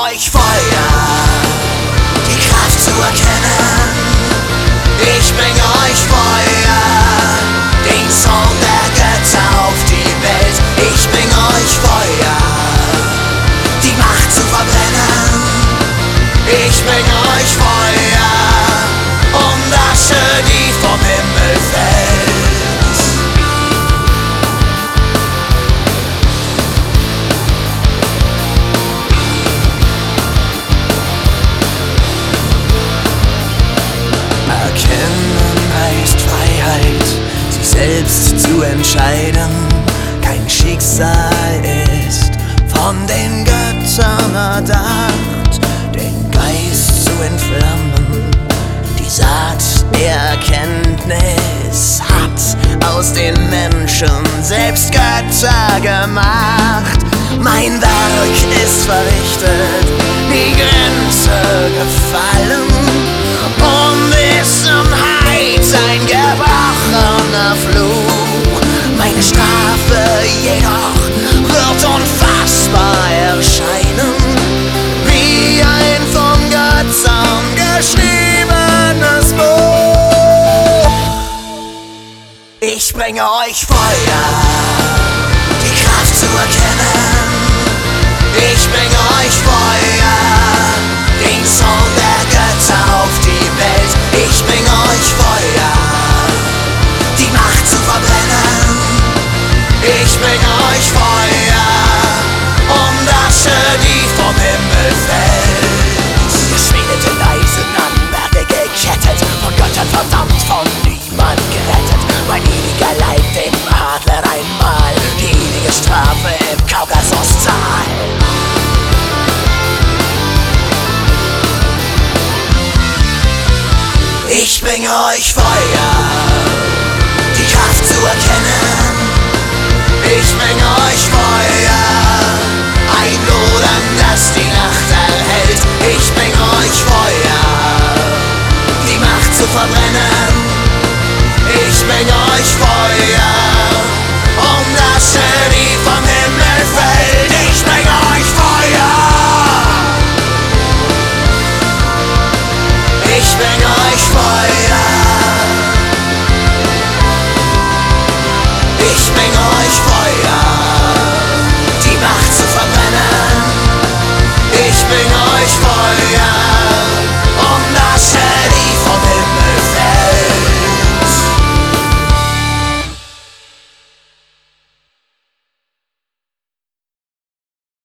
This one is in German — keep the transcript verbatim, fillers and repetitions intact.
euch Feuer, die Kraft zu erkennen. Ich bringe euch Feuer, den Zorn der Götter auf die Welt. Ich bringe euch Feuer, die Macht zu verbrennen. Ich bringe euch Feuer und Asche, die vom Himmel fällt. Erkennen heißt Freiheit, sich selbst zu entscheiden. Kein Schicksal ist von den Göttern erdacht, den Geist zu entflammen. Die Saat der Erkenntnis hat aus den Menschen selbst Götter gemacht. Mein Werk ist verrichtet, die Grenze gefallen. Unwissenheit, ein gebrochener Fluch. Meine Strafe jedoch wird unfassbar erscheinen, wie ein von Göttern geschriebenes Buch. Ich bringe euch Feuer, die Kraft zu erkennen. Ich bringe euch Feuer, den Zorn der Götter auf die Welt. Ich bringe euch Feuer, die Macht zu verbrennen. Ich bringe euch Feuer und Asche, die vom Himmel fällt. Geschmiedete Eisen an Berge gekettet, von Göttern verdammt, von niemand gerettet. Mein ewiger Leib dem Adler einmal, die ewige Strafe im Kaukasustal. Ich bringe euch Feuer, die Kraft zu erkennen. Ich bringe euch Feuer.